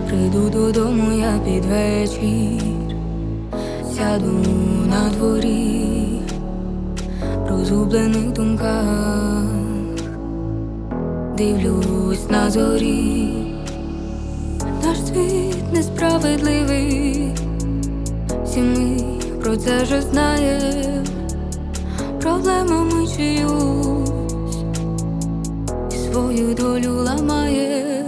Прийду додому я під вечір, сяду на дворі, в розгублених думках дивлюсь на зорі. Наш світ несправедливий, всі ми про це вже знаєм, проблемами чиюсь і свою долю ламає.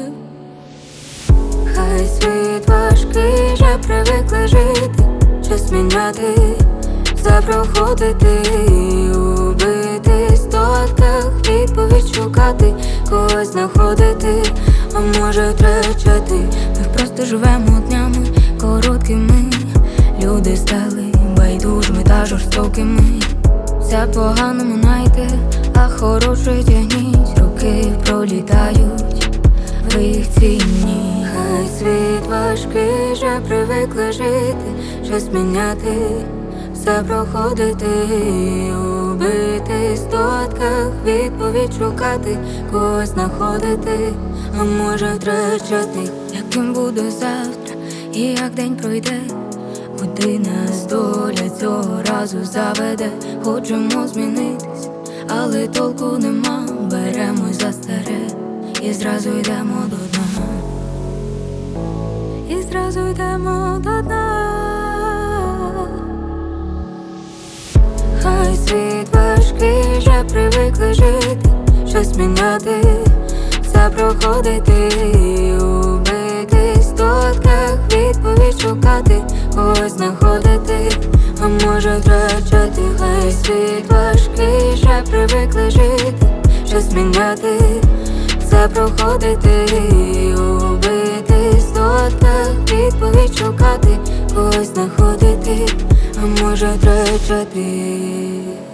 Хай світ важкий, вже привикли жити, щось міняти, все проходити, убитись в тотках, відповідь шукати, когось знаходити, а може втрачати. Ми просто живемо днями короткими, люди стали байдужими та жорстокими. Все поганому найте, а хороше тягніть, роки пролітають, ви їх цінні. Хай світ важкий, вже привикли жити, щось міняти, все проходити, убитись в тотках, відповідь шукати, когось знаходити, а може втрачати. Яким буде завтра і як день пройде, куди нас доля цього разу заведе. Хочемо змінитись, але толку нема, беремось за старе і зразу йдемо до дна, і зразу йдемо до дна. Хай світ важкий, вже привикли жити, щось міняти, все проходити, убитись в тотках, відповідь шукати, когось знаходити, а може втрачати. Хай світ важкий, вже привикли жити, щось міняти, все проходити, убитись в тотках, відповідь шукати, когось знаходити, а може втрачати.